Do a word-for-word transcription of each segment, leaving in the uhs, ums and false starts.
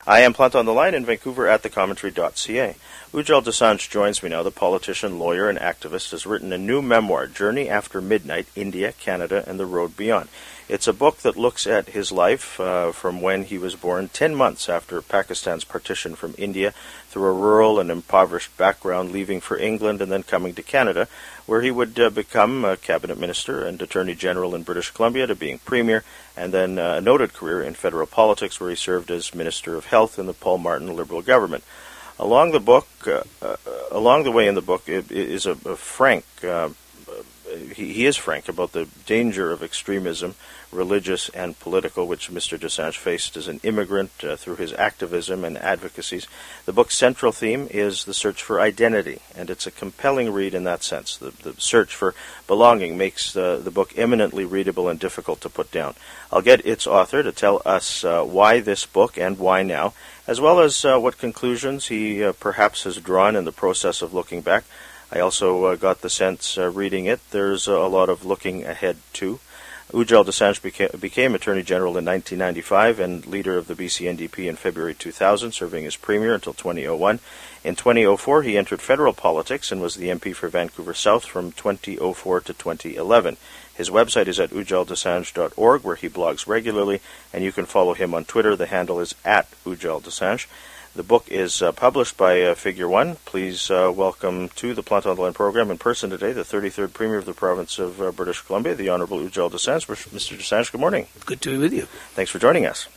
I am Plant on the Line in Vancouver at the commentary dot c a. Ujjal Dosanjh joins me now. The politician, lawyer, and activist has written a new memoir, Journey After Midnight, India, Canada, and the Road Beyond. It's a book that looks at his life uh, from when he was born, ten months after Pakistan's partition from India, through a rural and impoverished background, leaving for England and then coming to Canada, where he would uh, become a cabinet minister and attorney general in British Columbia, to being premier, and then uh, a noted career in federal politics, where he served as Minister of Health in the Paul Martin Liberal government. Along the book, uh, uh, along the way in the book, it, it is a, a frank. Uh, he, he is frank about the danger of extremism, religious and political, which Mister Dosanjh faced as an immigrant uh, through his activism and advocacies. The book's central theme is the search for identity, and it's a compelling read in that sense. The, the search for belonging makes uh, the book eminently readable and difficult to put down. I'll get its author to tell us uh, why this book and why now, as well as uh, what conclusions he uh, perhaps has drawn in the process of looking back. I also uh, got the sense, uh, reading it, there's uh, a lot of looking ahead too. Ujjal Dosanjh beca- became Attorney General in nineteen ninety-five and leader of the B C N D P in February two thousand, serving as Premier until two thousand one. In two thousand four, he entered federal politics and was the M P for Vancouver South from two thousand four to twenty eleven. His website is at ujjal dosanjh dot org, where he blogs regularly, and you can follow him on Twitter. The handle is at Ujjal Dosanjh. The book is uh, published by uh, Figure One. Please uh, welcome to the Plant on the Line program in person today, the thirty-third Premier of the province of uh, British Columbia, the Honourable Ujjal Dosanjh. Mister Dosanjh, good morning. Good to be with you. Thanks for joining us.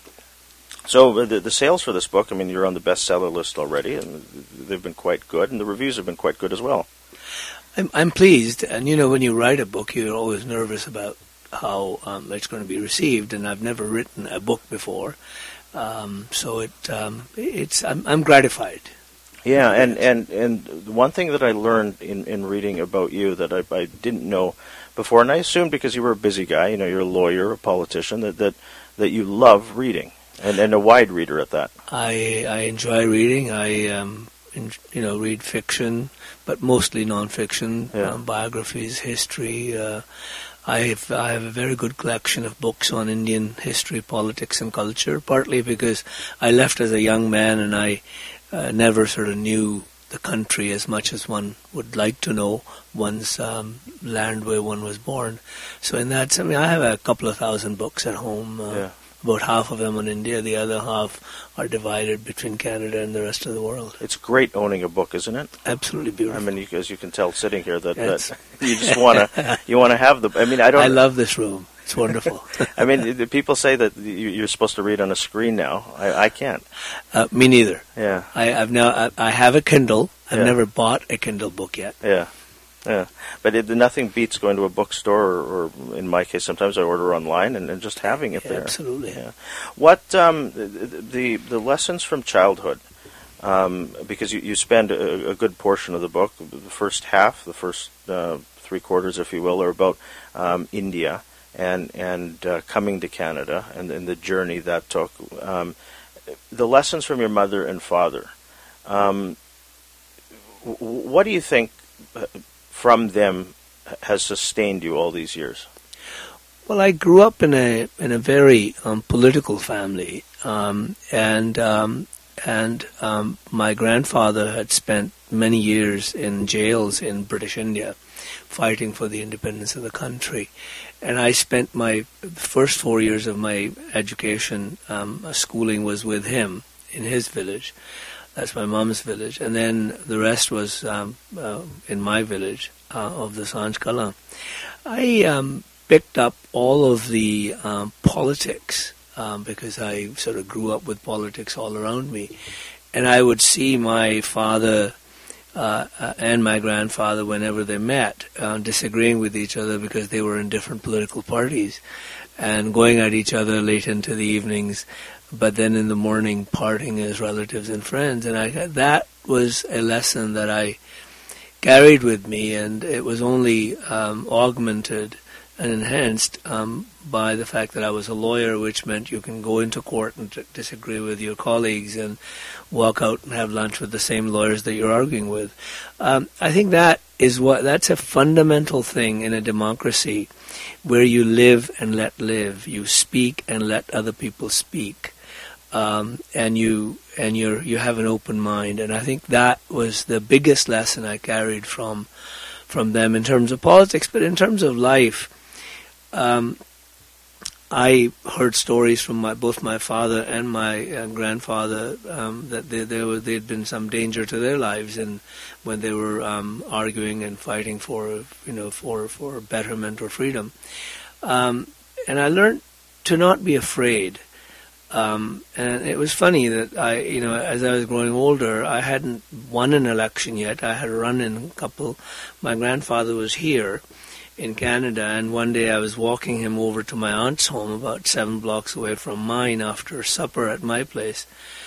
So uh, the, the sales for this book, I mean, you're on the bestseller list already, and they've been quite good, and the reviews have been quite good as well. I'm, I'm pleased, and you know, when you write a book, you're always nervous about how um, it's going to be received, and I've never written a book before. Um, so it, um, it's, I'm, I'm gratified. Yeah, and, and, and one thing that I learned in, in reading about you that I, I didn't know before, and I assumed because you were a busy guy, you know, you're a lawyer, a politician, that, that, that you love reading, and, and a wide reader at that. I, I enjoy reading. I, um, in, you know, read fiction, but mostly nonfiction, yeah. um, biographies, history. Uh, I have, I have a very good collection of books on Indian history, politics, and culture, partly because I left as a young man and I uh, never sort of knew the country as much as one would like to know one's um, land where one was born. So in that, I mean, I have a couple of thousand books at home. Uh, yeah. About half of them on India, the other half are divided between Canada and the rest of the world. It's great owning a book, isn't it? Absolutely beautiful. I mean, you, as you can tell sitting here, that, that you just want to you want to have the. I mean, I don't. I love this room. It's wonderful. I mean, the people say that you're supposed to read on a screen now. I, I can't. Uh, me neither. Yeah. I, I've now. I, I have a Kindle. I've yeah. never bought a Kindle book yet. Yeah. Yeah, but it, nothing beats going to a bookstore, or, or in my case, sometimes I order online and, and just having it yeah, there. Absolutely. Yeah. What um, the, the the lessons from childhood? Um, because you, you spend a, a good portion of the book, the first half, the first uh, three quarters, if you will, are about um, India and and uh, coming to Canada and, and the journey that took. Um, the lessons from your mother and father. Um, w- what do you think from them has sustained you all these years? Well, I grew up in a in a very um, political family, um, and um, and um, my grandfather had spent many years in jails in British India, fighting for the independence of the country, and I spent my first four years of my education, um, schooling was with him in his village. That's my mom's village. And then the rest was um, uh, in my village uh, of the Sanj Kala. I um, picked up all of the um, politics um, because I sort of grew up with politics all around me. And I would see my father uh, uh, and my grandfather, whenever they met, uh, disagreeing with each other because they were in different political parties and going at each other late into the evenings, but then in the morning parting as relatives and friends. And I that was a lesson that I carried with me, and it was only um, augmented and enhanced um, by the fact that I was a lawyer, which meant you can go into court and t- disagree with your colleagues and walk out and have lunch with the same lawyers that you're arguing with. Um, I think that is what that's a fundamental thing in a democracy, where you live and let live, you speak and let other people speak. um, and you and you you have an open mind. And I think that was the biggest lesson I carried from from them in terms of politics, but in terms of life. Um, I heard stories from my, both my father and my uh, grandfather um, that there there were there'd been some danger to their lives, and when they were um, arguing and fighting for you know for for betterment or freedom, um, and I learned to not be afraid. Um, and it was funny that I you know as I was growing older, I hadn't won an election yet. I had run in a couple. My grandfather was here in Canada, and one day I was walking him over to my aunt's home about seven blocks away from mine after supper at my place.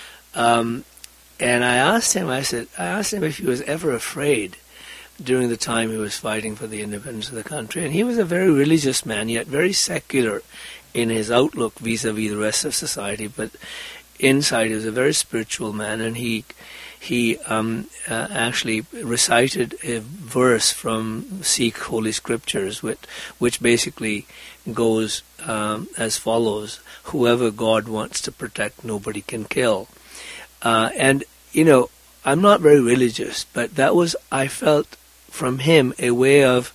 Um, and I asked him, I said, I asked him if he was ever afraid during the time he was fighting for the independence of the country. And he was a very religious man, yet very secular in his outlook vis-a-vis the rest of society, but inside he was a very spiritual man, and he He um, uh, actually recited a verse from Sikh Holy Scriptures, which, which basically goes um, as follows: "Whoever God wants to protect, nobody can kill." Uh, and, you know, I'm not very religious, but that was, I felt from him, a way of,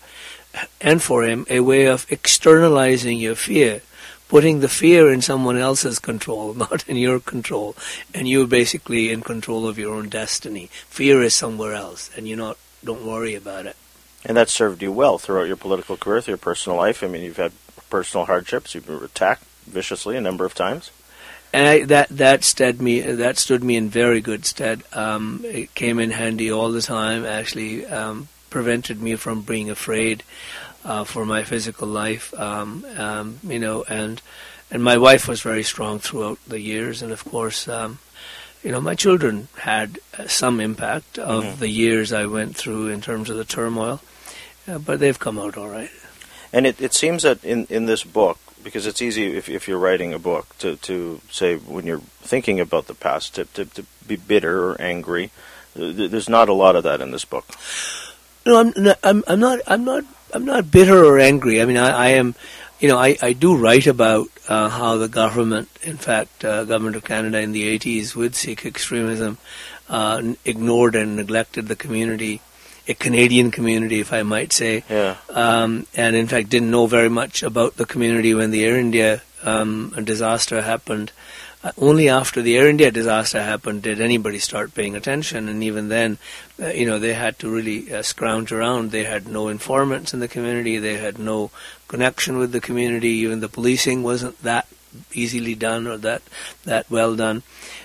and for him, a way of externalizing your fear. Putting the fear in someone else's control, not in your control, and you're basically in control of your own destiny. Fear is somewhere else, and you not don't worry about it. And that served you well throughout your political career, through your personal life. I mean, you've had personal hardships. You've been attacked viciously a number of times. And I, that that stood me that stood me in very good stead. Um, it came in handy all the time. Actually, um, prevented me from being afraid. Uh, for my physical life, um, um, you know, and and my wife was very strong throughout the years, and of course, um, you know, my children had uh, some impact of mm-hmm. the years I went through in terms of the turmoil, uh, but they've come out all right. And it, it seems that in, in this book, because it's easy if if you're writing a book to, to say when you're thinking about the past to, to, to be bitter or angry, there's not a lot of that in this book. No, I'm not, I'm, I'm not. I'm not. I'm not bitter or angry. I mean, I, I am, you know, I, I do write about uh, how the government, in fact, uh, government of Canada in the eighties with Sikh extremism, uh, n- ignored and neglected the community, a Canadian community, if I might say. Yeah. Um, and in fact, didn't know very much about the community when the Air India um, disaster happened. Uh, only after the Air India disaster happened did anybody start paying attention, and even then, uh, you know, they had to really uh, scrounge around. They had no informants in the community. They had no connection with the community. Even the policing wasn't that easily done or that that well done.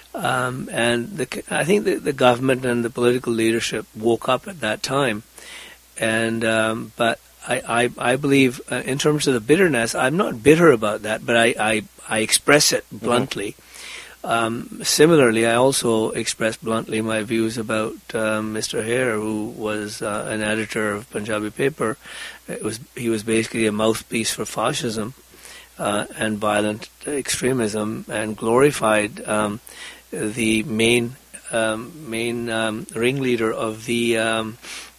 Um, and the, I think the, the government and the political leadership woke up at that time. And um, but I, I, I believe uh, in terms of the bitterness, I'm not bitter about that, but I, I, I express it bluntly. Mm-hmm. Um, similarly, I also expressed bluntly my views about um, Mister Hare, who was uh, an editor of Punjabi paper. It was he was basically a mouthpiece for fascism uh, and violent extremism, and glorified um, the main um, main um, ringleader of the um,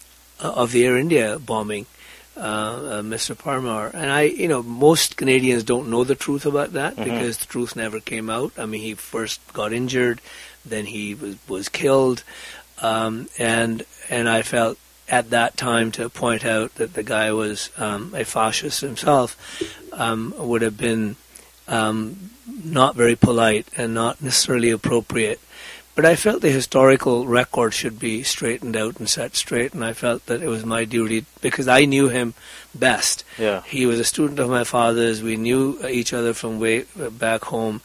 of the Air India bombing. Uh, uh, Mister Parmar. And I, you know, most Canadians don't know the truth about that, mm-hmm. because the truth never came out. I mean, he first got injured, then he was, was killed, um, and and I felt at that time to point out that the guy was um, a fascist himself um, would have been um, not very polite and not necessarily appropriate. But I felt the historical record should be straightened out and set straight, and I felt that it was my duty, because I knew him best. Yeah. He was a student of my father's. We knew each other from way back home.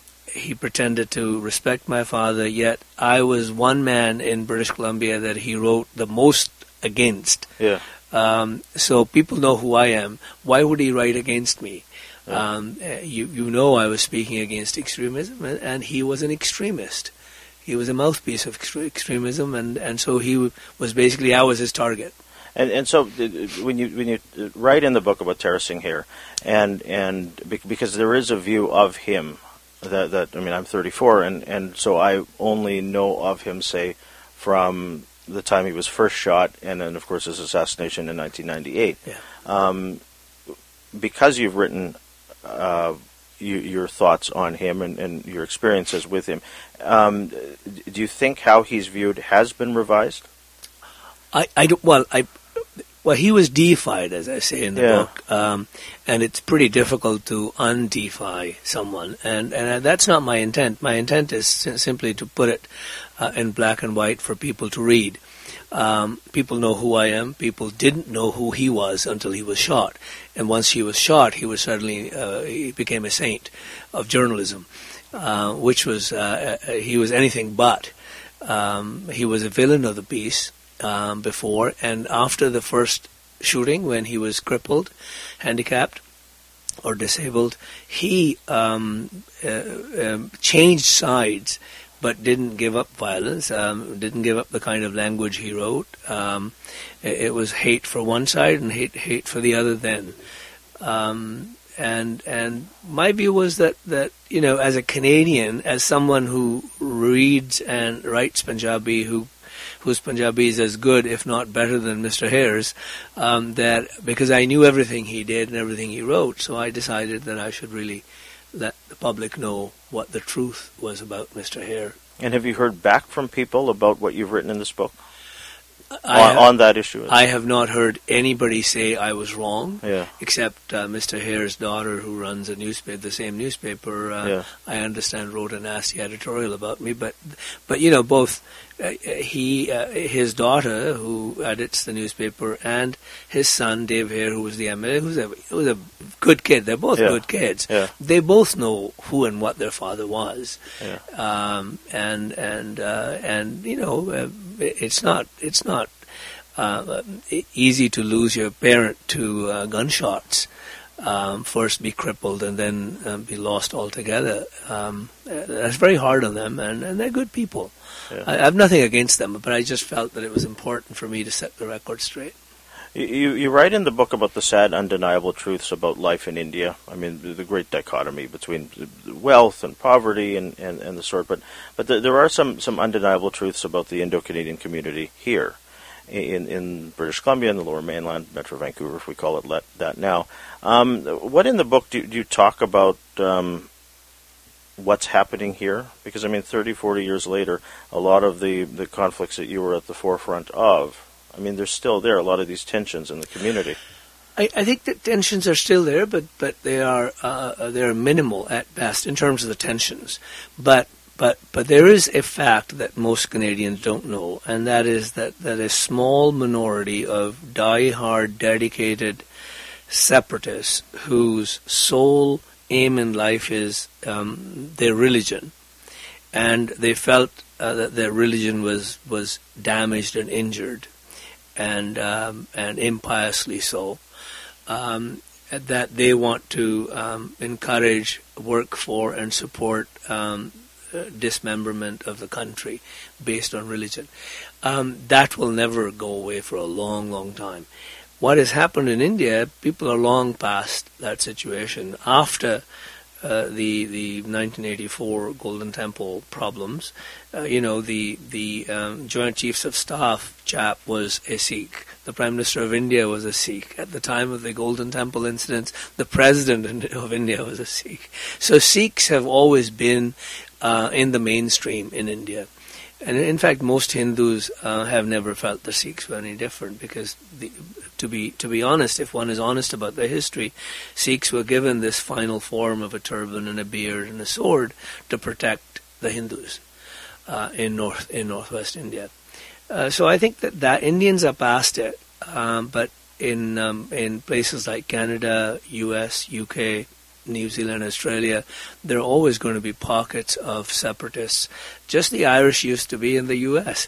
He pretended to respect my father, yet I was one man in British Columbia that he wrote the most against. Yeah. Um, so people know who I am. Why would he write against me? Yeah. Um, you, you know I was speaking against extremism, and he was an extremist. He was a mouthpiece of extremism, and, and so he w- was basically, I was his target. And and so when you when you write in the book about Tara Singh here, and and because there is a view of him that that I mean I'm thirty-four, and, and so I only know of him, say, from the time he was first shot, and then of course his assassination in nineteen ninety-eight. Yeah. Um, because you've written uh, you, your thoughts on him and, and your experiences with him. Um, do you think how he's viewed has been revised? I, I don't, well, I, well, he was deified, as I say in the yeah. book, um, and it's pretty difficult to undeify someone, and, and that's not my intent. My intent is sim- simply to put it uh, in black and white for people to read. Um, people know who I am. People didn't know who he was until he was shot, and once he was shot, he was suddenly uh, he became a saint of journalism, uh, which was uh, he was anything but. Um, he was a villain of the piece. Um, before and after the first shooting, when he was crippled, handicapped, or disabled, he um, uh, um, changed sides, but didn't give up violence, um, didn't give up the kind of language he wrote. Um, it, it was hate for one side and hate hate for the other then. Um, and and my view was that, that, you know, as a Canadian, as someone who reads and writes Punjabi, who whose Punjabi is as good, if not better, than Mister Hare's, um, that because I knew everything he did and everything he wrote, so I decided that I should really let the public know what the truth was about Mister Hare. And have you heard back from people about what you've written in this book? I on, have, on that issue? I have not heard anybody say I was wrong, yeah. except uh, Mister Hare's daughter, who runs a newspaper, the same newspaper, uh, yeah. I understand wrote a nasty editorial about me. But, but you know, both uh, he, uh, his daughter, who edits the newspaper, and his son, Dave Hare, who was the M L A, who's a, who's a good kid. They're both yeah. good kids. Yeah. They both know who and what their father was. Yeah. Um, and, and, uh, and, you know, uh, it's not, it's not, Uh, easy to lose your parent to uh, gunshots, um, first be crippled and then uh, be lost altogether. Um, that's very hard on them, and, and they're good people. Yeah. I, I have nothing against them, but I just felt that it was important for me to set the record straight. You, you write in the book about the sad, undeniable truths about life in India. I mean, the, the great dichotomy between wealth and poverty and, and, and the sort. But but the, there are some, some undeniable truths about the Indo-Canadian community here. In, in British Columbia, in the Lower Mainland, Metro Vancouver, if we call it let, that now. Um, what in the book do, do you talk about um, what's happening here? Because, I mean, thirty, forty years later, a lot of the, the conflicts that you were at the forefront of, I mean, they're still there, a lot of these tensions in the community. I, I think that tensions are still there, but, but they are uh, they're minimal at best in terms of the tensions. But But but there is a fact that most Canadians don't know, and that is that, that a small minority of die-hard, dedicated separatists whose sole aim in life is um, their religion, and they felt uh, that their religion was, was damaged and injured, and um, and impiously so, um, that they want to um, encourage, work for, and support um Uh, dismemberment of the country based on religion. Um, that will never go away for a long, long time. What has happened in India, people are long past that situation. After uh, the the nineteen eighty-four Golden Temple problems, uh, you know, the, the um, Joint Chiefs of Staff chap was a Sikh. The Prime Minister of India was a Sikh. At the time of the Golden Temple incidents, the President of India was a Sikh. So Sikhs have always been Uh, in the mainstream in India. And in fact, most Hindus uh, have never felt the Sikhs were any different, because the, to be to be honest, if one is honest about their history, Sikhs were given this final form of a turban and a beard and a sword to protect the Hindus uh, in north in northwest India. Uh, so I think that, that Indians are past it, um, but in um, in places like Canada, U S, U K, New Zealand, Australia, there are always going to be pockets of separatists. Just the Irish used to be in the U S.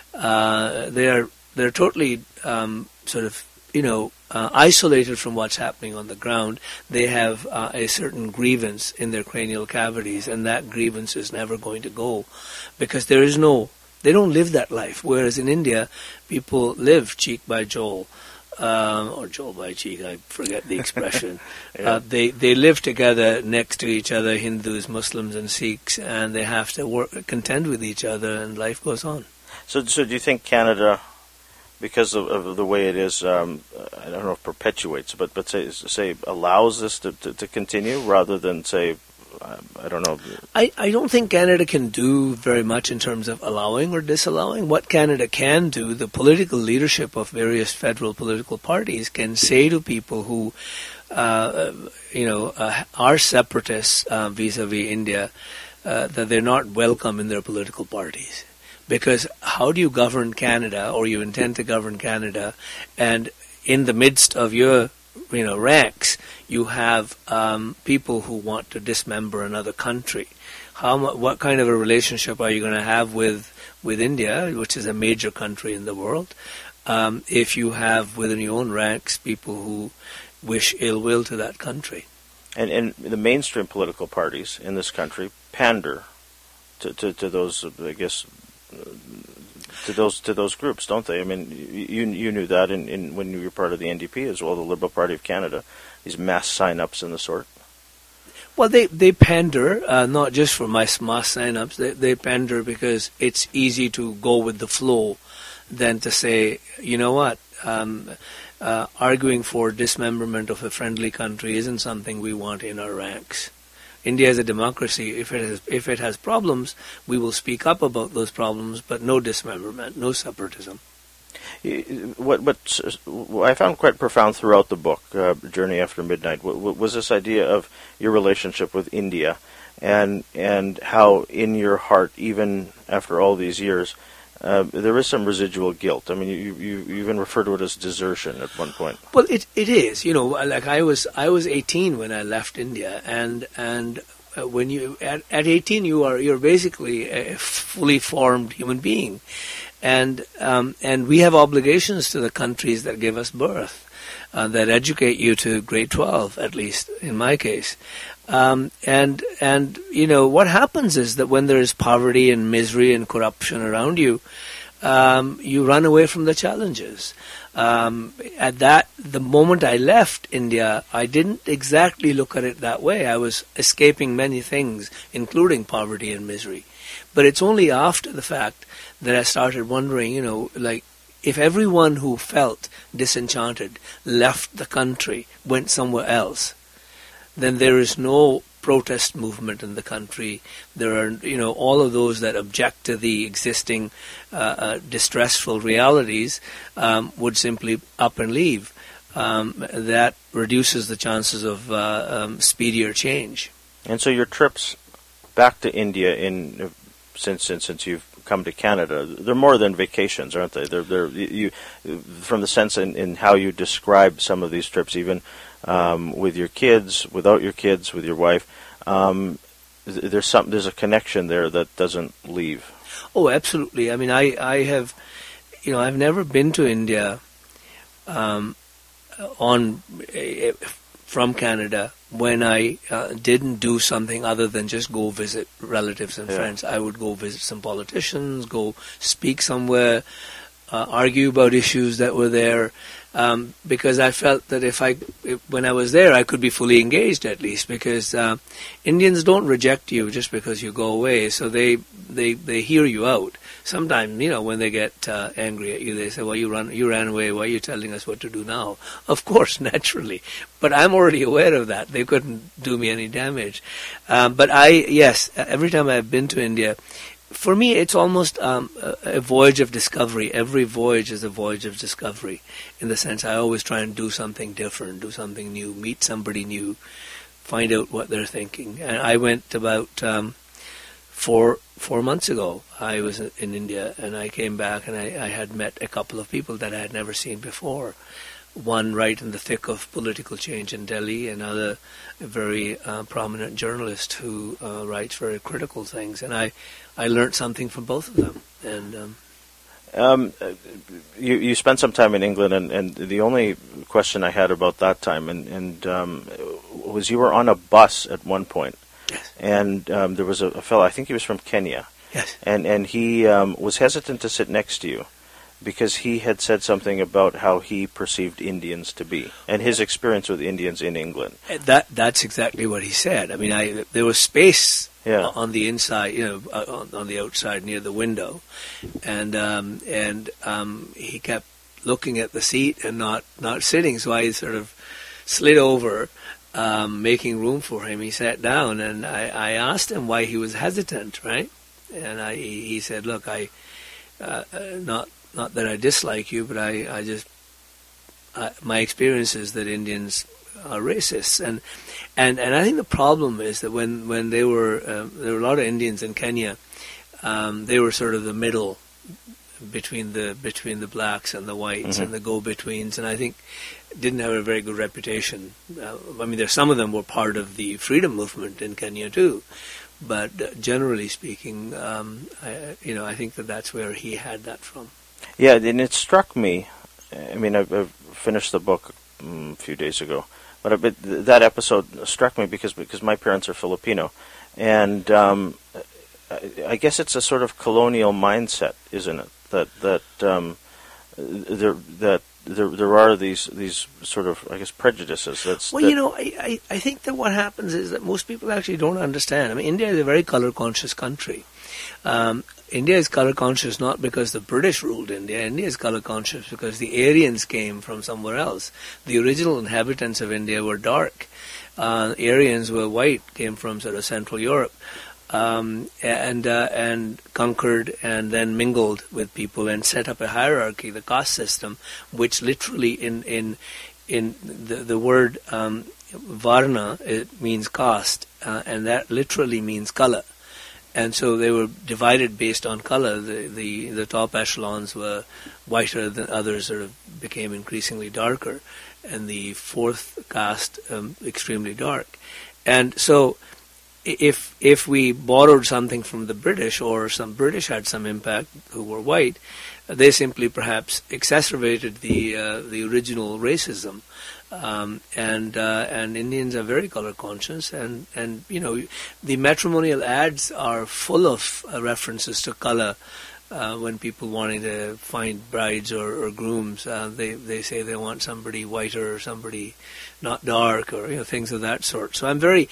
Uh, they're they're totally um, sort of, you know, uh, isolated from what's happening on the ground. They have uh, a certain grievance in their cranial cavities, and that grievance is never going to go, because there is no, they don't live that life. Whereas in India, people live cheek by jowl. Um, or Joel by cheek, I forget the expression. yeah. uh, they they live together next to each other, Hindus, Muslims, and Sikhs, and they have to work, contend with each other, and life goes on. So, so do you think Canada, because of, of the way it is, um, I don't know if perpetuates, but but say say allows this to, to, to continue rather than say I don't know. I, I don't think Canada can do very much in terms of allowing or disallowing. What Canada can do, the political leadership of various federal political parties can say to people who, uh, you know, uh, are separatists uh, vis-a-vis India, uh, that they're not welcome in their political parties. Because how do you govern Canada, or you intend to govern Canada, and in the midst of your you know, ranks, you have um, people who want to dismember another country. How mu- what kind of a relationship are you going to have with with India, which is a major country in the world, um, if you have within your own ranks people who wish ill will to that country? And, and the mainstream political parties in this country pander to, to, to those, I guess, to those to those groups, don't they? I mean, you you knew that in, in when you were part of the N D P as well, the Liberal Party of Canada, these mass sign-ups and the sort. Well, they they pander uh, not just for mass mass sign-ups. They they pander because it's easy to go with the flow, than to say, you know what, um, uh, arguing for dismemberment of a friendly country isn't something we want in our ranks. India is a democracy. If it has, if it has problems, we will speak up about those problems, but no dismemberment, no separatism. What, what I found quite profound throughout the book, uh, Journey After Midnight, was this idea of your relationship with India, and and how in your heart, even after all these years, uh, there is some residual guilt. I mean, you, you, you even refer to it as desertion at one point. Well, it it is. You know, like I was I was eighteen when I left India, and and uh, when you at, at eighteen you are you're basically a fully formed human being, and um, and we have obligations to the countries that give us birth, uh, that educate you to grade twelve, at least in my case. Um, and, and, you know, what happens is that when there is poverty and misery and corruption around you, um, you run away from the challenges. Um, at that, the moment I left India, I didn't exactly look at it that way. I was escaping many things, including poverty and misery. But it's only after the fact that I started wondering, you know, like, if everyone who felt disenchanted left the country, went somewhere else, then there is no protest movement in the country. There are, you know, all of those that object to the existing uh, uh, distressful realities um, would simply up and leave. Um, that reduces the chances of uh, um, speedier change. And so your trips back to India, in since since since you've come to Canada, they're more than vacations, aren't they? They're they're you from the sense in, in how you describe some of these trips, even. Um, with your kids, without your kids, with your wife, um, there's some there's a connection there that doesn't leave. Oh, absolutely. I mean, I, I have, you know, I've never been to India um, on uh, from Canada when I uh, didn't do something other than just go visit relatives and yeah. friends. I would go visit some politicians, go speak somewhere, uh, argue about issues that were there. Um, because I felt that if I, if, when I was there, I could be fully engaged at least. Because uh, Indians don't reject you just because you go away, so they they they hear you out. Sometimes, you know, when they get uh, angry at you, they say, "Well, you run, you ran away. Why are you telling us what to do now?" Of course, naturally, but I'm already aware of that. They couldn't do me any damage. Um, but I, yes, every time I've been to India. For me, it's almost um, a, a voyage of discovery. Every voyage is a voyage of discovery, in the sense I always try and do something different, do something new, meet somebody new, find out what they're thinking. And I went about um, four four months ago. I was in India, and I came back, and I, I had met a couple of people that I had never seen before. One right in the thick of political change in Delhi, another a very uh, prominent journalist who uh, writes very critical things, and I, I learned something from both of them. And um, um, you you spent some time in England, and, and the only question I had about that time, and, and um, was you were on a bus at one point, yes. and um, there was a, a fellow, I think he was from Kenya, yes, and and he um, was hesitant to sit next to you, because he had said something about how he perceived Indians to be, and his experience with Indians in England. That that's exactly what he said. I mean, I there was space yeah. on the inside, you know, on, on the outside near the window, and um, and um, he kept looking at the seat and not, not sitting. So I sort of slid over um, making room for him, he sat down, and I, I asked him why he was hesitant, right? And I, he said, "Look, I, uh, not not that I dislike you, but I, I just, uh, my experience is that Indians are racists, and and and I think the problem is that when when they were uh, there were a lot of Indians in Kenya, um, they were sort of the middle between the between the blacks and the whites, mm-hmm. and the go-betweens, and I think didn't have a very good reputation. Uh, I mean, there some of them were part of the freedom movement in Kenya too, but uh, generally speaking, um, I, you know, I think that that's where he had that from. Yeah, and it struck me. I mean, I've, I've finished the book um, a few days ago, but, a bit, that episode struck me because because my parents are Filipino, and um, I, I guess it's a sort of colonial mindset, isn't it? That that um, there that there there are these these sort of, I guess, prejudices. That's well, that you know, I, I I think that what happens is that most people actually don't understand. I mean, India is a very color conscious country. Um, India is color conscious not because the British ruled India. India is color conscious because the Aryans came from somewhere else. The original inhabitants of India were dark. Uh, Aryans were white, came from sort of Central Europe. Um, and uh, and conquered and then mingled with people and set up a hierarchy, the caste system, which literally in in in the the word um, varna, it means caste, uh, and that literally means color. And so they were divided based on color. The the the top echelons were whiter than others, sort of became increasingly darker, and the fourth caste um, extremely dark. And so If if we borrowed something from the British, or some British had some impact who were white, they simply perhaps exacerbated the uh, the original racism, um, and uh, and Indians are very color conscious, and, and you know the matrimonial ads are full of uh, references to color. Uh, when people wanting to find brides or, or grooms, uh, they they say they want somebody whiter or somebody not dark, or you know things of that sort. So I'm very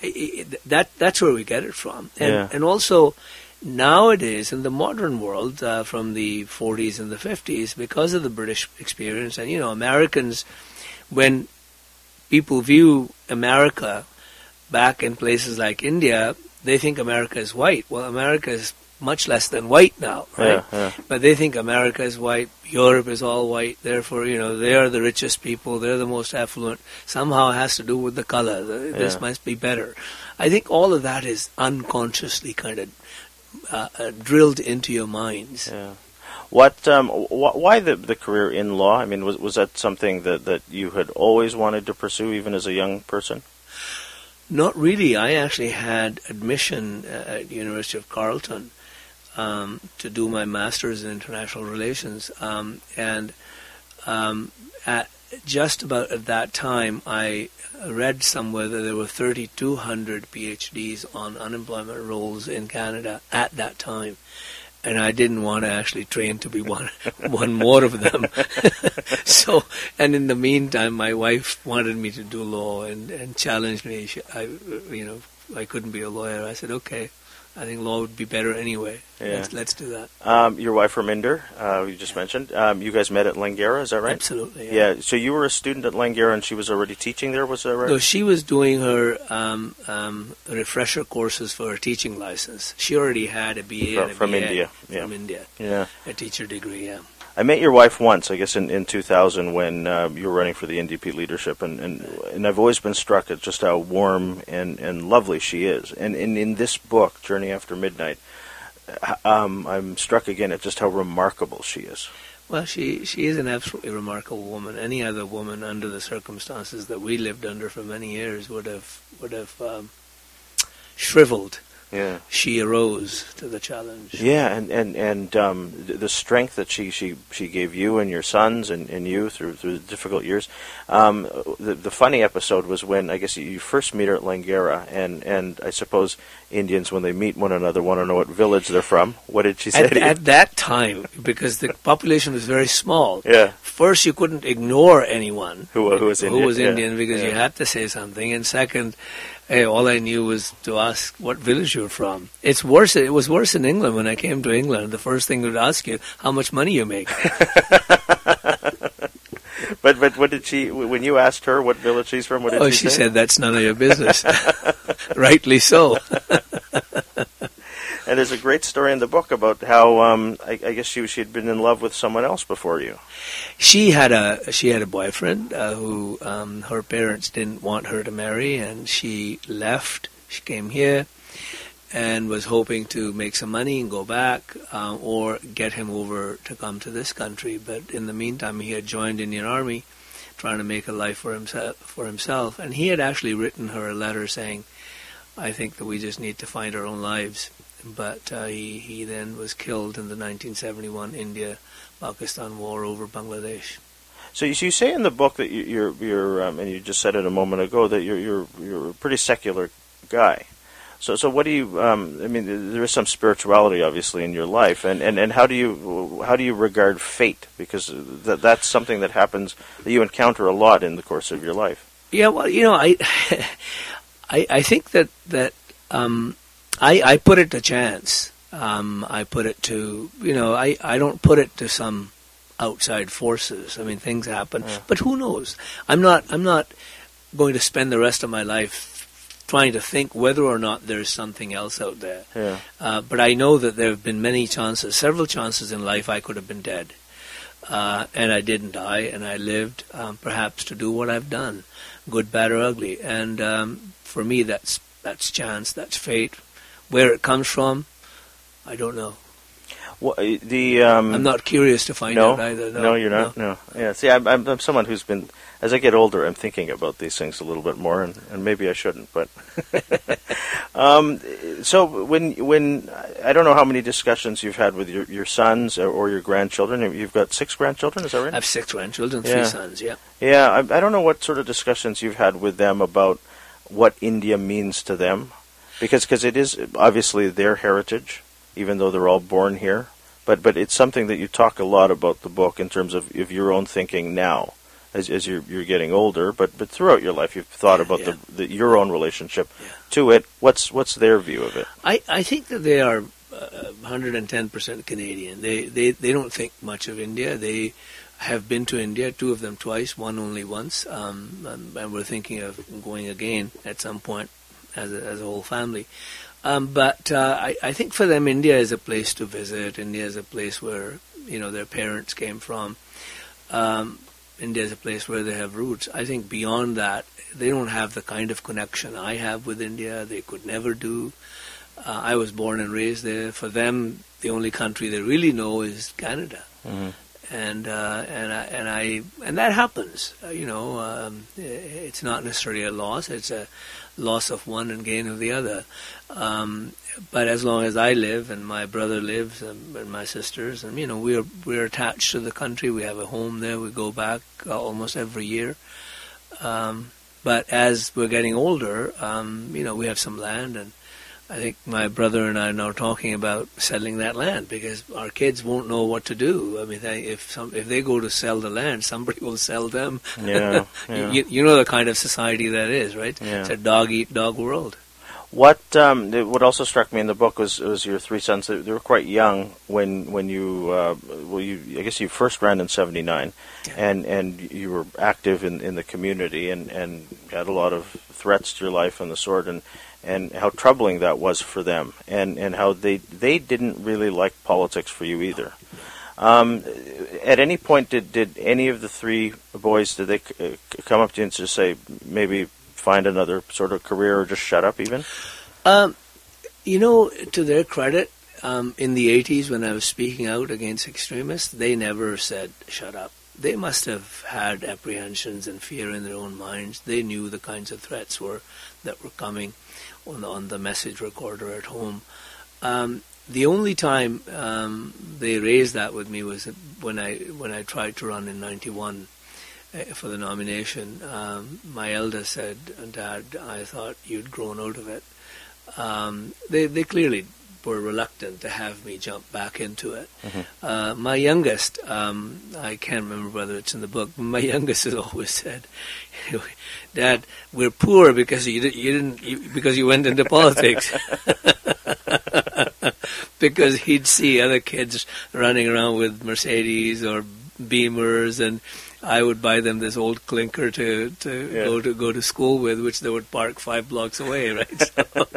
that that's where we get it from, and yeah. and also nowadays in the modern world, uh, from the forties and the fifties, because of the British experience, and you know Americans, when people view America back in places like India, they think America is white. Well, America is much less than white now, right? Yeah, yeah. But they think America is white, Europe is all white, therefore, you know, they are the richest people, they're the most affluent. Somehow it has to do with the color. This yeah. must be better. I think all of that is unconsciously kind of uh, uh, drilled into your minds. Yeah. What? Um, wh- why the the career in law? I mean, was was that something that, that you had always wanted to pursue, even as a young person? Not really. I actually had admission uh, at the University of Carleton Um, to do my master's in international relations, um, and um, at just about at that time, I read somewhere that there were thirty-two hundred PhDs on unemployment rolls in Canada at that time, and I didn't want to actually train to be one one more of them. So, and in the meantime, my wife wanted me to do law and, and challenged me. She, I, you know, I couldn't be a lawyer. I said, okay. I think law would be better anyway. Yeah. Let's, let's do that. Um, your wife, Raminder, uh, you just mentioned, um, you guys met at Langara, is that right? Absolutely, yeah. Yeah, so you were a student at Langara and she was already teaching there, was that right? No, she was doing her um, um, refresher courses for her teaching license. She already had a B A from, and a from B Ed India. From yeah. India. Yeah. A teacher degree, yeah. I met your wife once, I guess in, in two thousand, when uh, you were running for the N D P leadership, and, and and I've always been struck at just how warm and, and lovely she is. And, and in this book, Journey After Midnight, um, I'm struck again at just how remarkable she is. Well, she, she is an absolutely remarkable woman. Any other woman under the circumstances that we lived under for many years would have would have um, shriveled. Yeah. She arose to the challenge. Yeah, and and and um, the strength that she, she, she gave you and your sons and, and you through through the difficult years. Um, the the funny episode was when I guess you first meet her at Langara, and, and I suppose Indians, when they meet one another, want to know what village they're from. What did she say at, to you? At that time, because the population was very small. Yeah. First, you couldn't ignore anyone who, who was Indian, who was yeah. Indian because yeah. you had to say something. And second, hey, all I knew was to ask what village you're from. It's worse. It was worse in England when I came to England. The first thing they would ask you, how much money you make. but but what did she? When you asked her what village she's from, what did oh, she, she say? said that's none of your business. Rightly so. And there's a great story in the book about how um, I, I guess she she had been in love with someone else before you. She had a she had a boyfriend uh, who um, her parents didn't want her to marry, and she left. She came here and was hoping to make some money and go back, uh, or get him over to come to this country. But in the meantime, he had joined Indian Army, trying to make a life for himself. For himself, and he had actually written her a letter saying, "I think that we just need to find our own lives." But uh, he, he then was killed in the nineteen seventy-one India-Pakistan war over Bangladesh. So you, you say in the book that you, you're, you're um, and you just said it a moment ago, that you're you're, you're a pretty secular guy. So so what do you? Um, I mean, there is some spirituality, obviously, in your life, and, and, and how do you how do you regard fate? Because that that's something that happens, that you encounter a lot in the course of your life. Yeah, well, you know, I I, I think that that. Um, I, I put it to chance. Um, I put it to, you know, I, I don't put it to some outside forces. I mean, things happen, yeah. But who knows? I'm not I'm not going to spend the rest of my life trying to think whether or not there's something else out there. Yeah. Uh, but I know that there have been many chances, several chances in life I could have been dead. Uh, and I didn't die, and I lived, um, perhaps to do what I've done, good, bad, or ugly. And um, for me, that's that's chance, that's fate. Where it comes from, I don't know. Well, the um, I'm not curious to find no, out either. No, no, you're not. No. no. Yeah. See, I'm, I'm I'm someone who's been, as I get older, I'm thinking about these things a little bit more, and, and maybe I shouldn't. But um, so when when I don't know how many discussions you've had with your, your sons or, or your grandchildren. You've got six grandchildren, is that right? I have six grandchildren, yeah. three sons. Yeah. Yeah. I, I don't know what sort of discussions you've had with them about what India means to them. Because cause it is obviously their heritage, even though they're all born here. But but it's something that you talk a lot about the book in terms of, of your own thinking now, as as you're you're getting older. But but throughout your life, you've thought about yeah. the, the your own relationship yeah. to it. What's what's their view of it? I, I think that they are uh, one hundred ten percent Canadian. They, they they don't think much of India. They have been to India, two of them twice, one only once, um, and, and we're thinking of going again at some point. As a, as a whole family. Um, but uh, I, I think for them, India is a place to visit. India is a place where, you know, their parents came from. Um, India is a place where they have roots. I think beyond that, they don't have the kind of connection I have with India. They could never do. Uh, I was born and raised there. For them, the only country they really know is Canada. Mm-hmm. And uh, and I, and I and that happens. Uh, you know, um, it's not necessarily a loss. It's a loss of one and gain of the other. Um, but as long as I live and my brother lives and, and my sisters, and you know, we're we're attached to the country. We have a home there. We go back uh, almost every year. Um, but as we're getting older, um, you know, we have some land, and I think my brother and I are now talking about selling that land because our kids won't know what to do. I mean, they, if some if they go to sell the land, somebody will sell them. Yeah, yeah. you, you know the kind of society that is, right? Yeah. It's a dog-eat-dog world. What um, what also struck me in the book was was your three sons. They, they were quite young when when you uh, well, you I guess you first ran in seventy-nine, yeah. and and you were active in, in the community and, and had a lot of threats to your life and the sort, and. and how troubling that was for them, and, and how they they didn't really like politics for you either. Um, at any point, did, did any of the three boys, did they c- come up to you and just say, maybe find another sort of career or just shut up even? Um, you know, to their credit, um, in the eighties when I was speaking out against extremists, they never said, shut up. They must have had apprehensions and fear in their own minds. They knew the kinds of threats were that were coming on the, on the message recorder at home. Um, the only time um, they raised that with me was when I when I tried to run in ninety-one uh, for the nomination. Um, my eldest said, "Dad, I thought you'd grown out of it." Um, they they clearly were reluctant to have me jump back into it. Mm-hmm. Uh, my youngest, um, I can't remember whether it's in the book, but my youngest has always said, "Dad, we're poor because you, you didn't you, because you went into politics." Because he'd see other kids running around with Mercedes or Beamers, and I would buy them this old clinker to, to yeah. go to go to school with, which they would park five blocks away, right?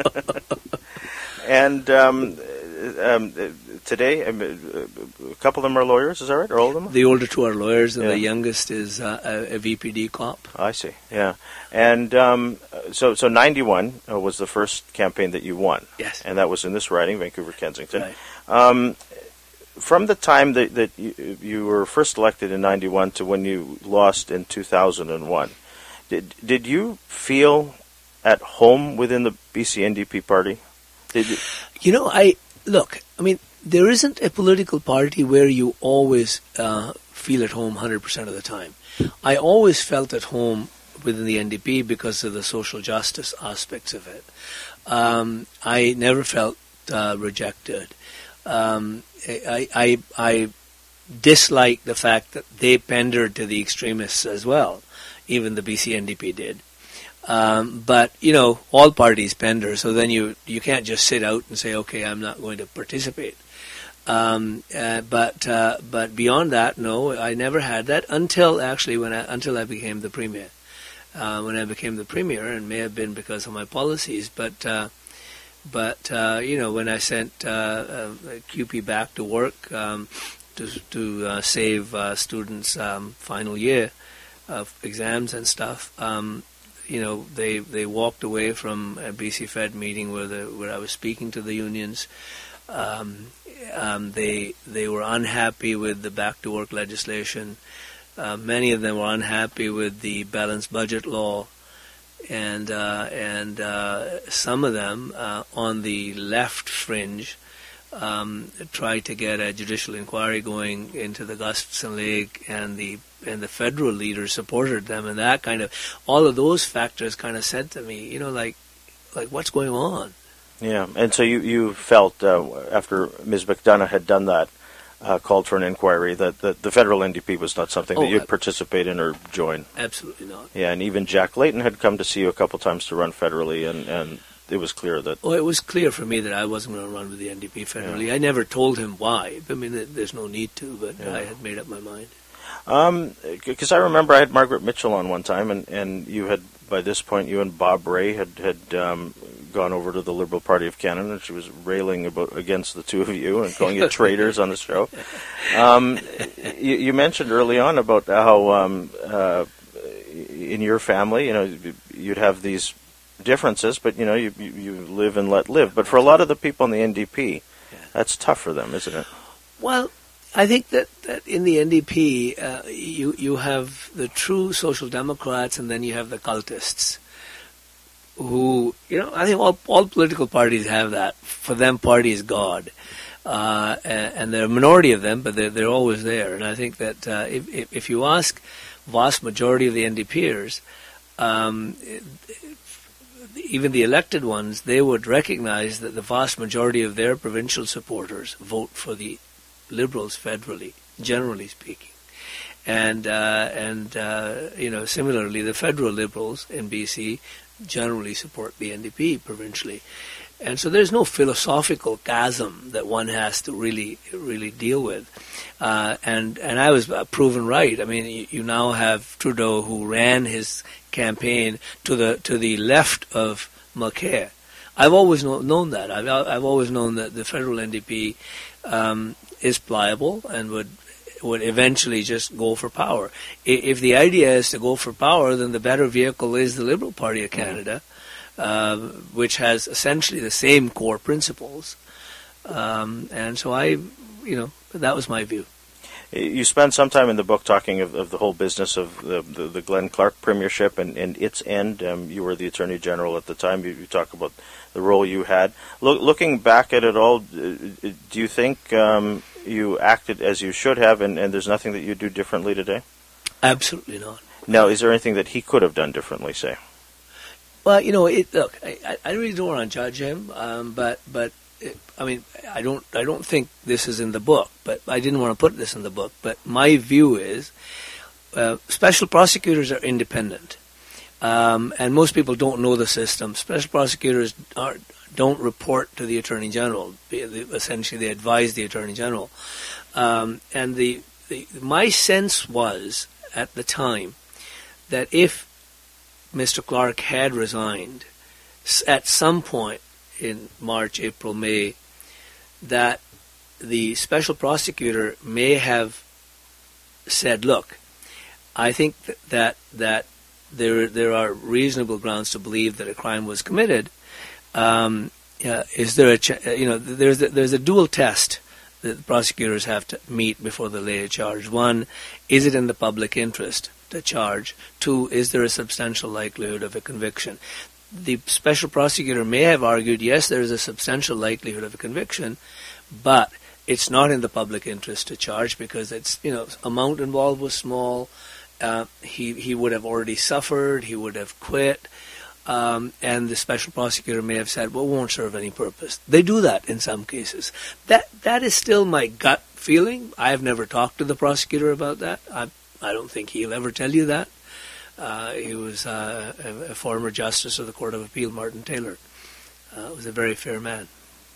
And um, um, today, um, a couple of them are lawyers, is that right? Or all of them? The older two are lawyers, and yeah. the youngest is uh, a, a V P D cop. I see, yeah. And um, so so ninety-one uh, was the first campaign that you won. Yes. And that was in this riding, Vancouver-Kensington. Right. Um, from the time that, that you, you were first elected in ninety-one to when you lost in two thousand one, did, did you feel at home within the B C N D P party? Did you? You know, I look. I mean, there isn't a political party where you always uh, feel at home one hundred percent of the time. I always felt at home within the N D P because of the social justice aspects of it. Um, I never felt uh, rejected. Um, I, I, I dislike the fact that they pandered to the extremists as well. Even the B C N D P did. Um, but, you know, all parties pander, so then you, you can't just sit out and say, okay, I'm not going to participate. Um, uh, but uh, but beyond that, no, I never had that until actually when I, until I became the premier. Uh, when I became the premier, and may have been because of my policies, but uh, but uh, you know, when I sent uh, uh, Q P back to work um, to to uh, save uh, students' um, final year of exams and stuff. Um, You know, they, they walked away from a B C Fed meeting where the where I was speaking to the unions. Um, um, they they were unhappy with the back to work legislation. Uh, many of them were unhappy with the balanced budget law, and uh, and uh, some of them uh, on the left fringe um, tried to get a judicial inquiry going into the Gustafson Lake, and the and the federal leaders supported them, and that kind of, all of those factors kind of said to me, you know, like, like what's going on? Yeah, and so you, you felt, uh, after Miz McDonough had done that, uh, called for an inquiry, that, that the federal N D P was not something oh, that you'd participate in or join? Absolutely not. Yeah, and even Jack Layton had come to see you a couple times to run federally, and, and it was clear that... Oh, it was clear for me that I wasn't going to run with the N D P federally. Yeah. I never told him why. I mean, there's no need to, but yeah. I had made up my mind. Because um, I remember I had Margaret Mitchell on one time, and, and you had, by this point, you and Bob Ray had, had um, gone over to the Liberal Party of Canada, and she was railing about against the two of you and calling you traitors on the show. Um, you, you mentioned early on about how um, uh, in your family, you know, you'd have these differences, but, you know, you, you, you live and let live. But for a lot of the people in the N D P, yeah. that's tough for them, isn't it? Well, I think that, that in the N D P, uh, you you have the true social democrats, and then you have the cultists, who, you know, I think all all political parties have that. For them, party is God, uh, and, and there are a minority of them, but they're they're always there. And I think that uh, if, if if you ask vast majority of the NDPers, um, even the elected ones, they would recognize that the vast majority of their provincial supporters vote for the Liberals federally, generally speaking, and uh, and uh, you know, similarly, the federal Liberals in B C generally support the N D P provincially, and so there's no philosophical chasm that one has to really really deal with, uh, and and I was proven right. I mean, you, you now have Trudeau, who ran his campaign to the to the left of Mulcair. I've always know, known that. I've I've always known that the federal N D P Um, is pliable and would would eventually just go for power. If the idea is to go for power, then the better vehicle is the Liberal Party of Canada, mm-hmm. uh, which has essentially the same core principles. Um, and so I, you know, that was my view. You spend some time in the book talking of, of the whole business of the, the, the Glenn Clark premiership and, and its end. Um, you were the Attorney General at the time. You, you talk about the role you had. Look, looking back at it all, do you think um, you acted as you should have, and, and there's nothing that you do differently today? Absolutely not. Now, is there anything that he could have done differently, say? Well, you know, it, look, I, I really don't want to judge him, um, but but. I mean, I don't. I don't think this is in the book, but I didn't want to put this in the book. But my view is, uh, special prosecutors are independent, um, and most people don't know the system. Special prosecutors are, don't report to the Attorney General. They, they, essentially, they advise the Attorney General. Um, and the, the my sense was, at the time that if Mister Clark had resigned at some point in March, April, May, that the special prosecutor may have said, look, I think th- that that there there are reasonable grounds to believe that a crime was committed. Um, uh, is there a ch- you know there's a, there's a dual test that the prosecutors have to meet before they lay a charge. One, is it in the public interest to charge? Two, is there a substantial likelihood of a conviction? The special prosecutor may have argued, yes, there is a substantial likelihood of a conviction, but it's not in the public interest to charge because it's, you know, amount involved was small. Uh, he he would have already suffered. He would have quit. Um, and the special prosecutor may have said, well, it won't serve any purpose. They do that in some cases. That That is still my gut feeling. I have never talked to the prosecutor about that. I, I don't think he'll ever tell you that. Uh, he was uh, a, a former justice of the Court of Appeal, Martin Taylor. Uh, was a very fair man.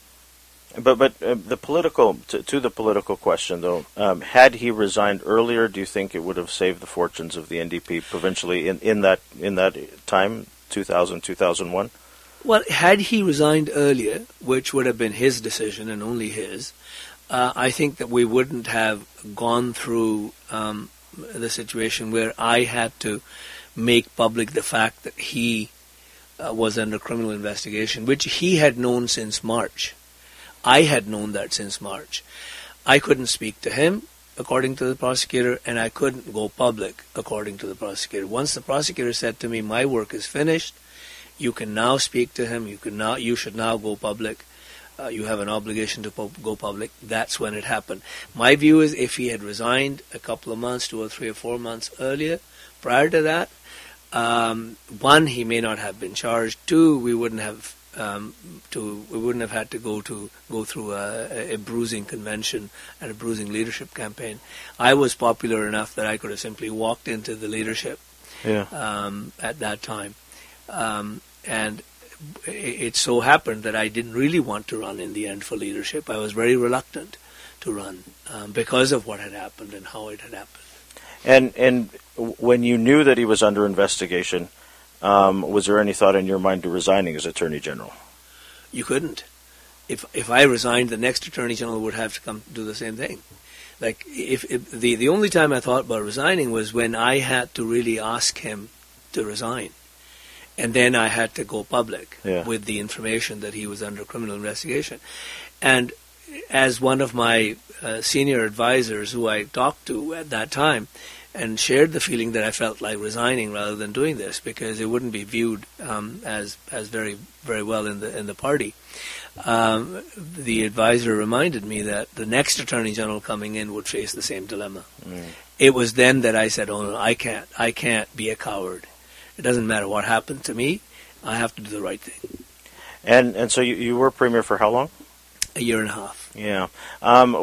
But but uh, the political to, to the political question though, um, had he resigned earlier, do you think it would have saved the fortunes of the N D P provincially in, in that in that time, two thousand, two thousand one? Well, had he resigned earlier, which would have been his decision and only his, uh, I think that we wouldn't have gone through um, the situation where I had to make public the fact that he uh, was under criminal investigation, which he had known since March. I had known that since March. I couldn't speak to him, according to the prosecutor, and I couldn't go public, according to the prosecutor. Once the prosecutor said to me, my work is finished, you can now speak to him, you can now, you should now go public, uh, you have an obligation to po- go public, that's when it happened. My view is if he had resigned a couple of months, two or three or four months earlier, prior to that, um, one, he may not have been charged. Two, we wouldn't have um, to we wouldn't have had to go to go through a, a bruising convention and a bruising leadership campaign. I was popular enough that I could have simply walked into the leadership yeah. um, at that time, um, and it, it so happened that I didn't really want to run in the end for leadership. I was very reluctant to run um, because of what had happened and how it had happened. And and when you knew that he was under investigation, um, was there any thought in your mind to resigning as Attorney General? You couldn't. If if I resigned, the next Attorney General would have to come do the same thing. Like if, if the the only time I thought about resigning was when I had to really ask him to resign, and then I had to go public yeah. with the information that he was under criminal investigation. And as one of my uh, senior advisors who I talked to at that time and shared the feeling that I felt like resigning rather than doing this because it wouldn't be viewed um, as as very very well in the in the party. Um, the advisor reminded me that the next Attorney General coming in would face the same dilemma. Mm. It was then that I said, "Oh no, I can't. I can't be a coward. It doesn't matter what happened to me. I have to do the right thing." And and so you, you were Premier for how long? A year and a half. Yeah. Um,